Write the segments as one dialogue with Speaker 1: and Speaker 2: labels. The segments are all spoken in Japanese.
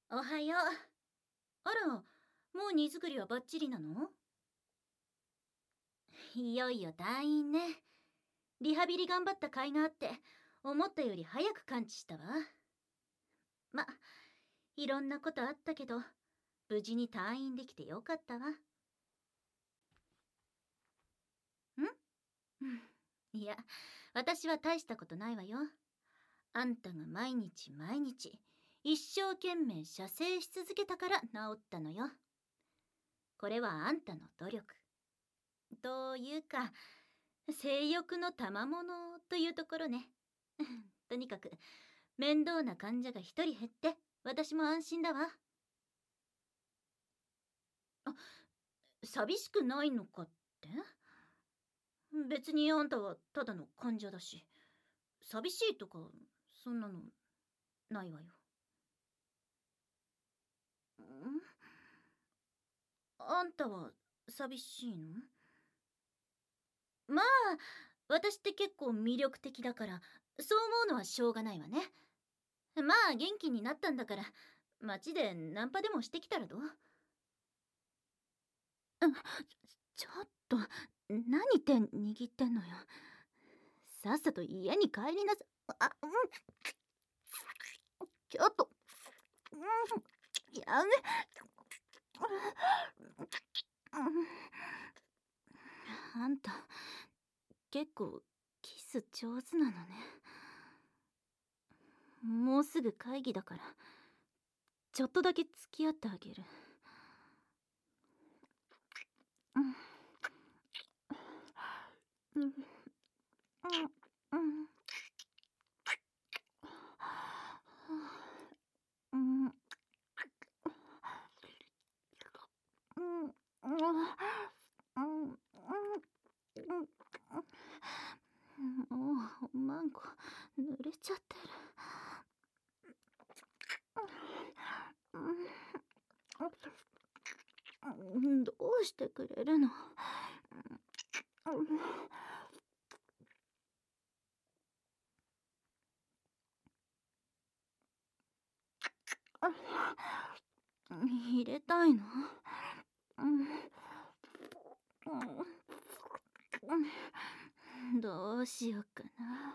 Speaker 1: おはよう。あら、もう荷造りはバッチリなの？いよいよ退院ね。リハビリ頑張った甲斐があって、思ったより早く完治したわ。ま、いろんなことあったけど、無事に退院できてよかったわ。いや、私は大したことないわよ。あんたが毎日毎日、一生懸命射精し続けたから治ったのよ。これはあんたの努力。というか、性欲の賜物というところね。とにかく、面倒な患者が一人減って、私も安心だわ。あ、寂しくないのかって？別にあんたはただの患者だし、寂しいとか、そんなの、ないわよ。あんたは寂しいの？まあ、私って結構魅力的だから、そう思うのはしょうがないわね。まあ、元気になったんだから、街でナンパでもしてきたらどう？ちょっと、何手握ってんのよ。さっさと家に帰りなさ。ちょっと、やめ。あんた、結構キス上手なのね。もうすぐ会議だから、ちょっとだけ付き合ってあげる。もうマンコ濡れちゃってる。どうしてくれるの？入れたいの？どうしようか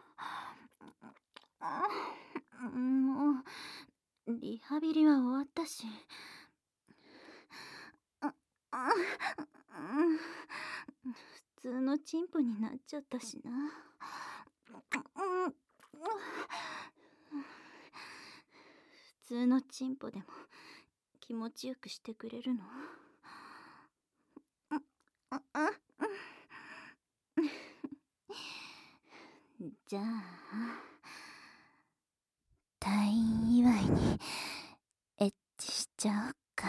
Speaker 1: な。もうリハビリは終わったし。普通のチンポになっちゃったしな。普通のチンポでも気持ちよくしてくれるの？じゃあ退院祝いにエッチしちゃおっか。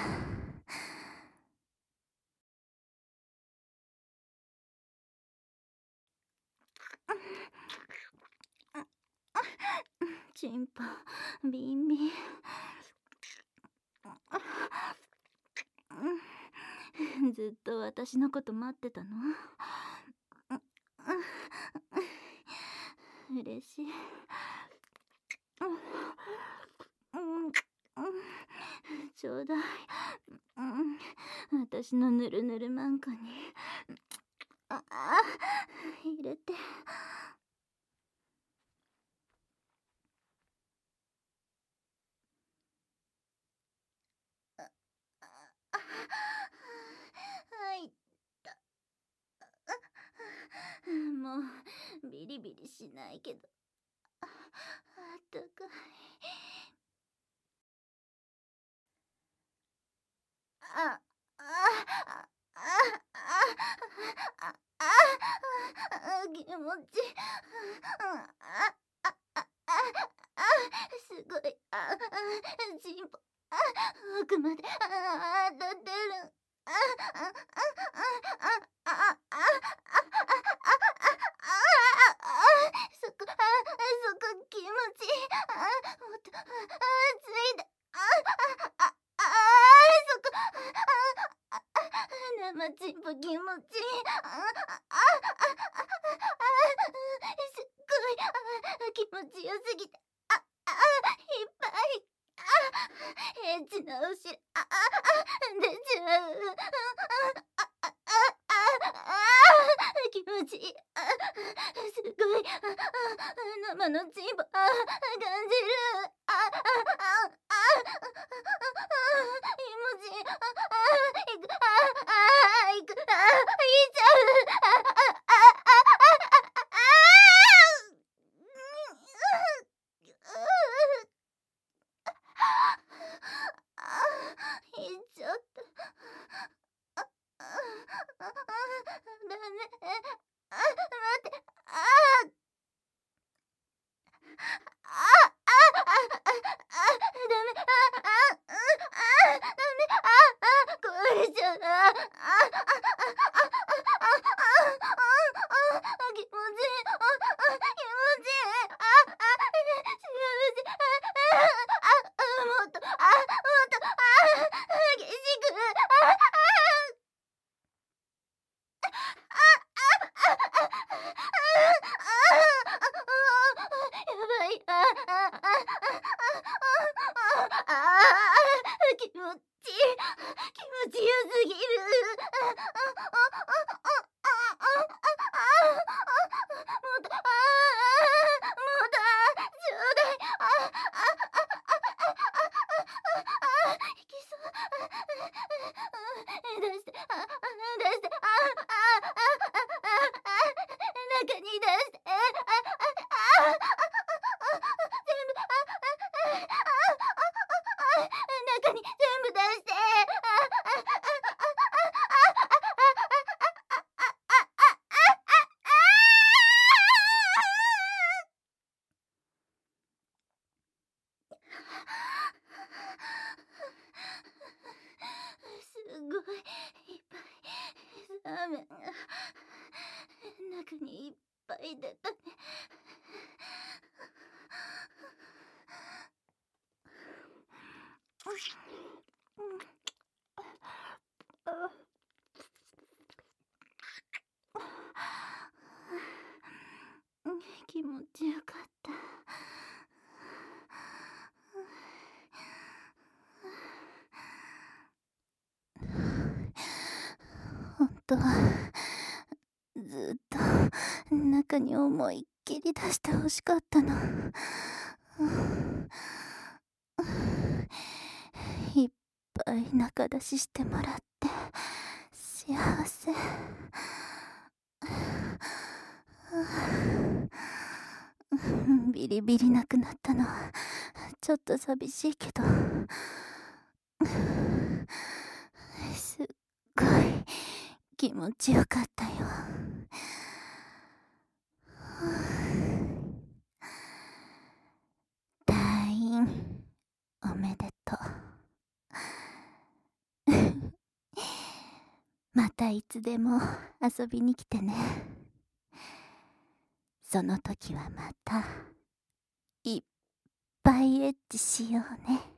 Speaker 1: チンポビンビン。ずっと私のこと待ってたの？嬉しい。ちょうだい。私のぬるぬるマンコに入れて。はいったもうビリビリしないけど、あったかい。あ気持ちすごい。チンポ奥まで当たってる。そこ気持ちいい。もっとついで。そこ生チンポ気持ちいい。すっごい気持ちよすぎていっぱいエッチなお尻出ちゃう。気持ちいい。すごい。生のチンポ感じる。気持ちいい。いく。いく。いっちゃう。いっちゃった。ダメ。待って。ダメ。壊れちゃう。気持ちいい。気持ちいい。幸せ。もっと。激しく。やばい。気持ちいい。気持ちよすぎる。もっと。ちょうだい。いきそう。出して。中に出して。全部。中に全部出して。すごいいっぱいラーメンが中にいっぱい出たね。気持ちよかった。本当はずっと中に思いっきり出してほしかったの。いっぱい中出ししてもらって幸せ。ビリビリなくなったのはちょっと寂しいけど、すっごい気持ちよかったよ。退院おめでとう。またいつでも遊びに来てね。その時はまたいっぱいエッチしようね。